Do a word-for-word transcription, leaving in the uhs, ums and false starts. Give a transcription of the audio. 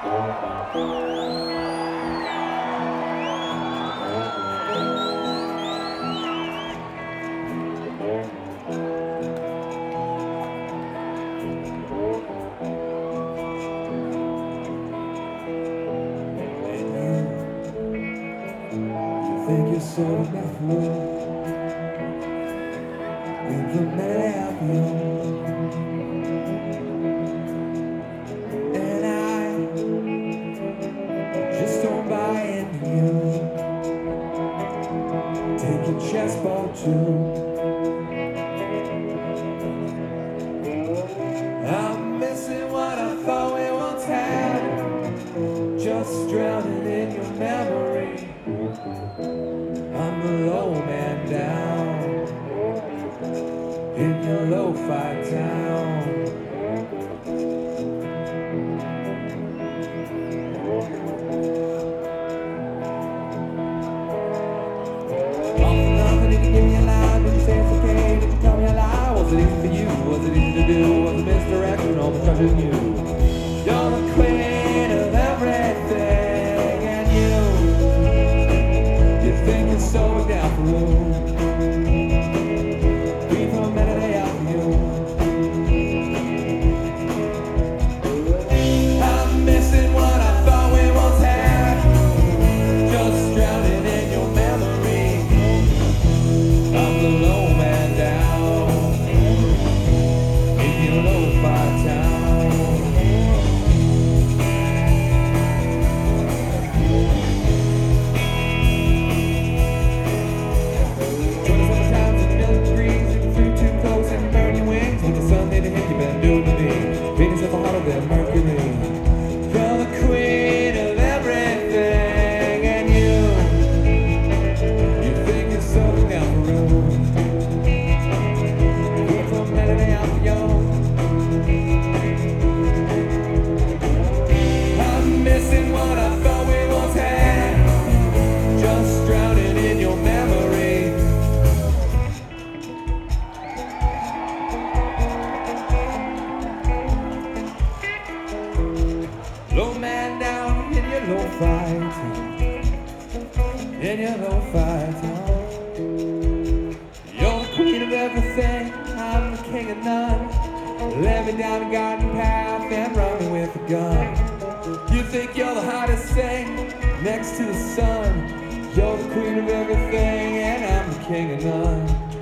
Think you're so enough love in the map you, and I just don't buy into you. Take your chest ball too. I'm missing what I thought we once had, just drowning in your memory. I'm the low man down in your lo-fi town. All for nothing, you can give me a line, did you say it's okay, did you tell me a lie? Was it easy for you, was it easy to do, was it misdirection, or was I trusting you? You're the queen of everything, and you You think you're so down for room. We throw a melody out for you. I'm missing what I thought we once had, just drowning in your memory. I'm the low man down in your lo-fi town. Venus is hotter than Mercury. You're the queen of everything, and you You think you're so down for room. Keep a melody out for you. I'm missing what I thought we once had, just drowning in your memory. Low man down in your lo-fi town, in your lo-fi town. You're the queen of everything, I'm the king of none. Led me down a garden path and run me with a gun. You think you're the hottest thing next to the sun. You're the queen of everything and I'm the king of none.